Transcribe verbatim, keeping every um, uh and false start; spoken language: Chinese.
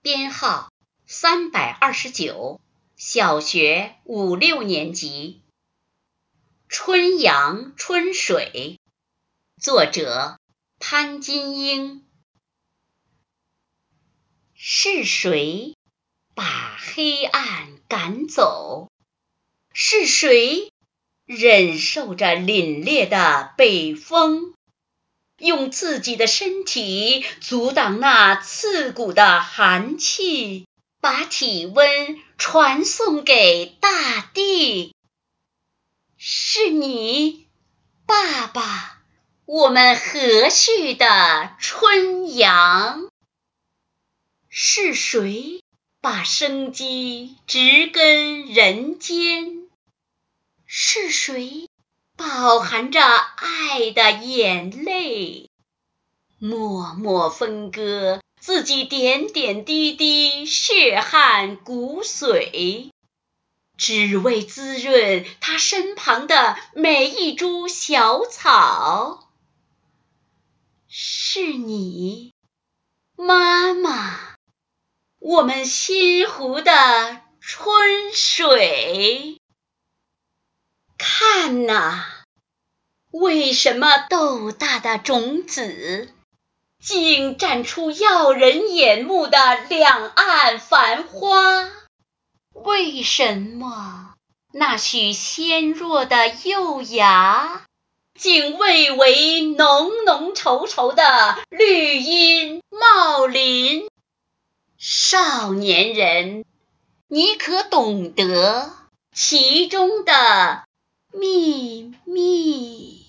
编号三百二十九，小学五六年级。春阳春水，作者潘金英。是谁把黑暗赶走？是谁忍受着凛冽的北风，用自己的身体阻挡那刺骨的寒气，把体温传送给大地？是你，爸爸，我们和煦的春阳。是谁把生机植根人间？是谁饱含着爱的眼泪，默默分割自己点点滴滴血汗骨髓，只为滋润他身旁的每一株小草？是你，妈妈，我们心湖的春水。看哪，为什么豆大的种子竟绽出耀人眼目的两岸繁花？为什么那许纤弱的幼芽竟蔚为浓浓稠稠的绿荫茂林？少年人，你可懂得其中的秘密？